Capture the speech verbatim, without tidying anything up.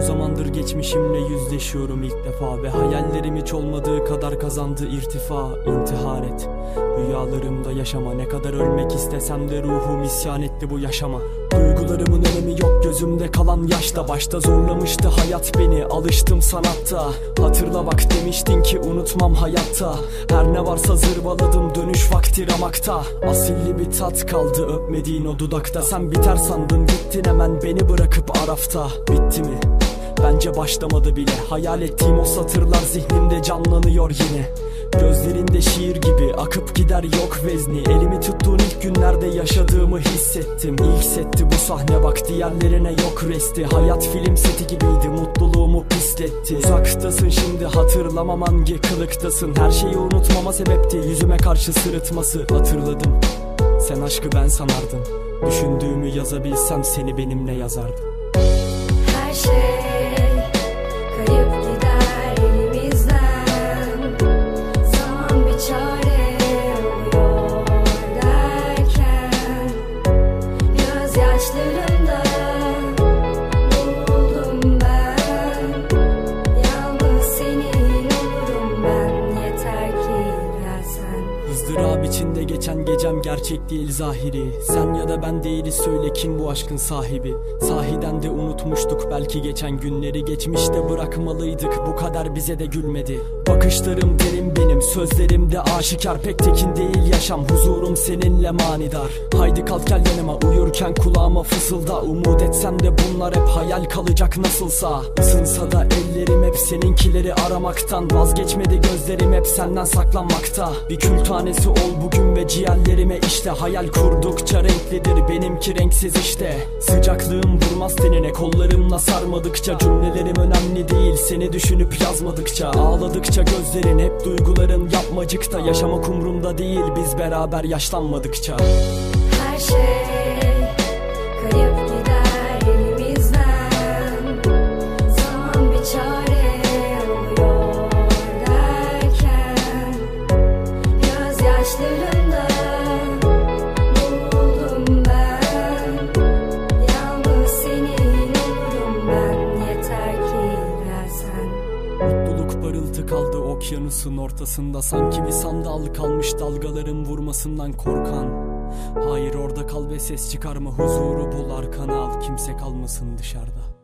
zamandır geçmişimle yüzleşiyorum ilk defa, ve hayallerimin hiç olmadığı kadar kazandı irtifa. İntihar et, rüyalarımda yaşama. Ne kadar ölmek istesem de ruhum isyan etti bu yaşama. Duygularımın önemi yok gözümde kalan yaşta. Başta zorlamıştı hayat beni, alıştım sanatta. Hatırla bak demiştin ki unutmam hayatta. Her ne varsa zırvaladım, dönüş vakti ramakta. Asilli bir tat kaldı öpmediğin o dudakta. Sen biter sandın gittin hemen beni bırakıp arafta. Bitti mi? Bence başlamadı bile. Hayal ettiğim o satırlar zihnimde canlanıyor yine. Gözlerinde şiir gibi akıp gider yok vezni. Elimi tuttuğun ilk günlerde yaşadığımı hissettim. İlk setti bu sahne bak, diğerlerine yok resti. Hayat film seti gibiydi, mutluluğumu pisletti. Uzaktasın şimdi, hatırlamam hangi kılıktasın. Her şeyi unutmama sebepti yüzüme karşı sırıtması. Hatırladım, sen aşkı ben sanardın. Düşündüğümü yazabilsem seni benimle yazardım. Her şey kayıp gider elimizden. Zaman bir çare oluyor derken, gözyaşlarımda buldum ben. Yalnız senin olurum ben, yeter ki gelsen. Izdırap içinde geçen gecem gerçek değil zahiri. Sen ya da ben değiliz, söyle kim bu aşkın sahibi. Sahiden de unutmuştuk belki geçen günleri. Geçmişte bırakmalıydık, bu kadar bize de gülmedi. Bakışlarım derin benim, sözlerim de aşikar. Pek tekin değil yaşam, huzurum seninle manidar. Haydi kalk gel yanıma, uyurken kulağıma fısılda. Umut etsem de bunlar hep hayal kalacak nasılsa. Isınsa da ellerim hep seninkileri aramaktan. Vazgeçmedi gözlerim hep senden saklanmakta. Bir kül tanesi ol bugün ve ciğerlerime işte. Hayal kurdukça renklidir, benimki renksiz işte. Sıcaklığım durmaz tenine, kollarımla sarmadıkça. Cümlelerim önemli değil, seni düşünüp yazmadıkça. Ağladıkça gözlerin hep duyguların yapmacıkta. Yaşamak umrumda değil biz beraber yaşlanmadıkça. Her şey kayıp gider elimizden. Zaman bir çare oluyor derken, gözyaşlarımda buldum ben. Yalnız senin olurum ben, yeter ki gelsen. Mutluluk parıltı kaldı okyanusun ortasında. Sanki bir sandal kalmış dalgaların vurmasından korkan. Hayır orada kal ve ses çıkarma, huzuru bul, arkana al, kimse kalmasın dışarıda.